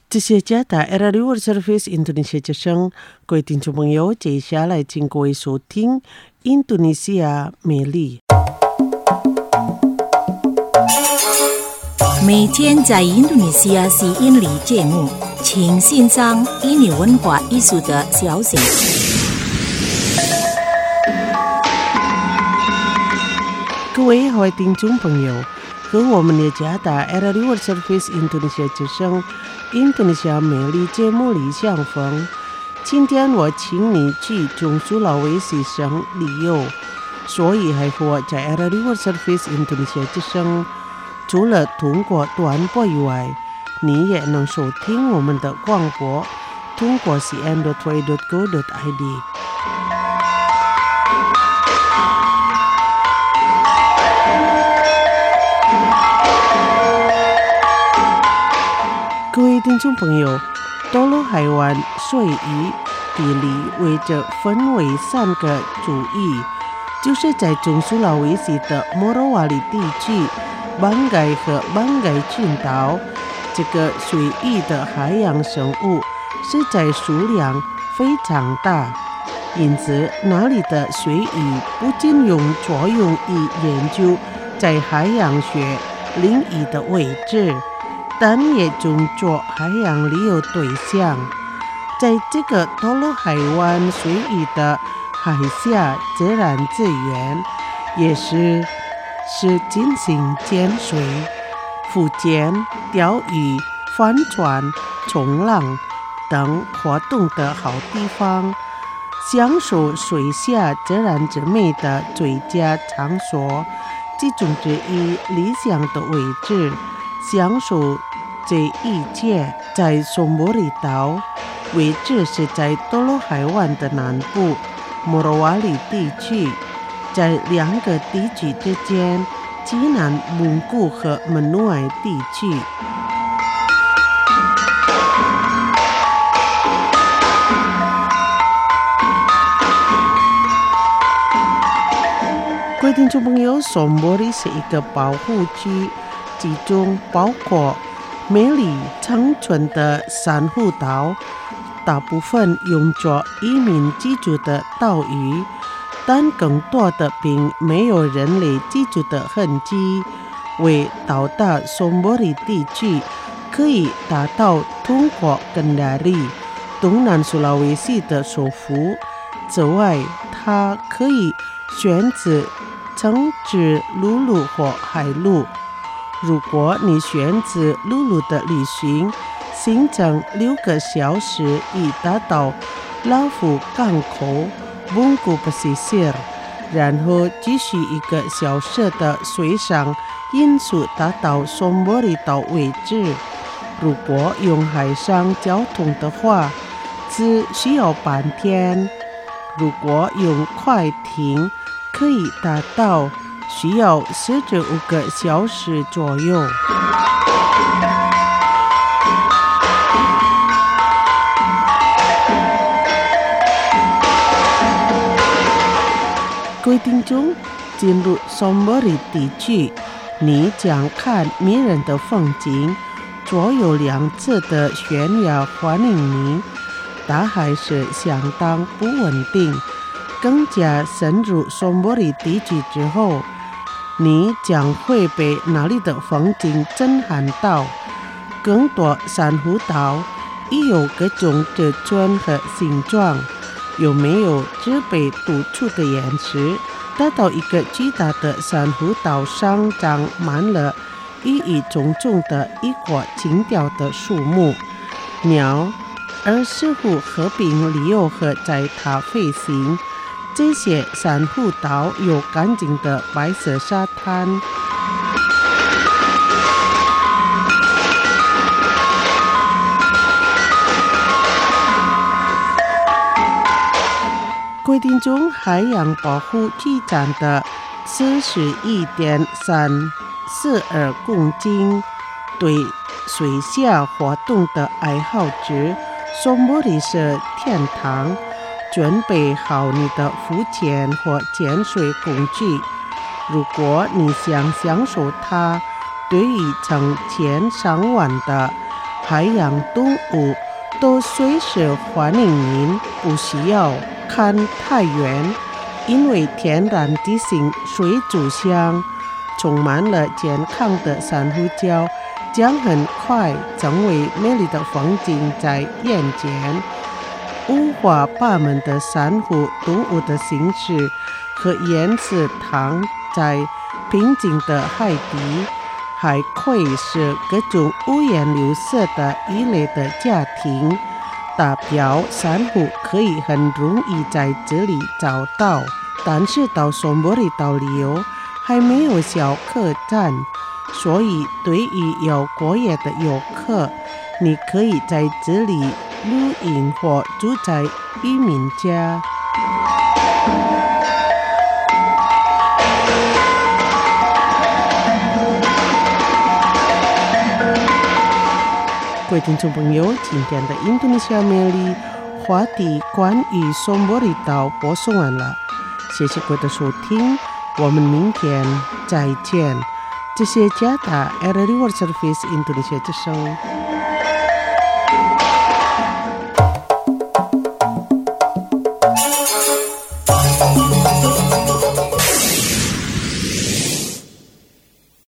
这些加大 Radio World Service Indonesia 之声，各位听众朋友，接下来请各位收听印度尼西亚美丽。 每天在印度尼西亚吸引力节目，请欣赏印尼文化艺术的消息。 各位好，听众朋友，和我们的加大 Radio World Service Indonesia 之声印度尼西亚美丽节目里相逢。今天我请你去中苏拉威西省旅游，所以还和我在 Radio World Service Indonesia 之声。除了通过短波以外，你也能收听我们的广播，通过 cn.3.go.id。各位听众朋友，多罗海湾水域地理为着分为3个主域，就是在中苏拉威西的莫罗瓦里地区、邦盖和邦盖群岛。这个水域的海洋生物实在数量非常大，因此那里的水域不仅用作用于研究在海洋学领域的位置，但也用作海洋旅游对象。在这个多罗海湾水域的海下自然资源也是进行潜水、浮潜、钓鱼、帆船、冲浪等活动的好地方，享受水下自然之美的最佳场所。其中之一理想的位置，享受这一切在松莫里岛，位置是在多罗海湾的南部莫罗瓦里地区，在2个地区之间，济南蒙古和门诺埃地区。各位听众朋友，松莫里是一个保护区，其中包括美丽长存的珊瑚岛，大部分用作移民居住的岛屿，但更多的并没有人类居住的痕迹。为到达松莫里地区，可以达到通过Kendari东南苏拉威西的首府。此外，它可以选择乘坐陆路或海路。如果你选择陆路的旅行，行程6个小时已达到拉夫港口蒙古巴西西，然后继续1个小时的水上运输达到松莫里岛为止。如果用海上交通的话，只需要半天。如果用快艇，可以达到需要45个小时左右。各位听众，进入松莫里地区，你将看迷人的风景，左右2侧的悬崖欢迎你。大海是相当不稳定。更加深入松莫里地区之后，你将会被那里的风景震撼到。更多珊瑚岛亦有各种尺寸和形状，有没有只被突出的岩石。达到一个巨大的珊瑚岛上长满了郁郁葱葱的异国情调的树木、鸟，而似乎和平旅游和在它飞行。这些珊瑚岛有干净的白色沙滩。规定中海洋保护区占的41.342公顷，对水下活动的爱好者，松莫里是天堂。准备好你的浮潜或潜水工具。如果你想享受它，对于成千上万的海洋动物都随时欢迎您，不需要看太远，因为天然地形水族箱充满了健康的珊瑚礁，将很快成为美丽的风景在眼前。五花八门的珊瑚动物的形式和颜色藏在平静的海底，还会是各种五颜六色的鱼类的家庭。大表珊瑚可以很容易在这里找到，但是到松波里岛旅游还没有小客栈，所以对于有过夜的游客，你可以在这里露营或住在渔民家。各位听众朋友，今天的印度尼西亚美丽话题关于松波里岛播送完了，谢谢各位的收听，我们明天再见。这是加达 RRI World Service Indonesia之声。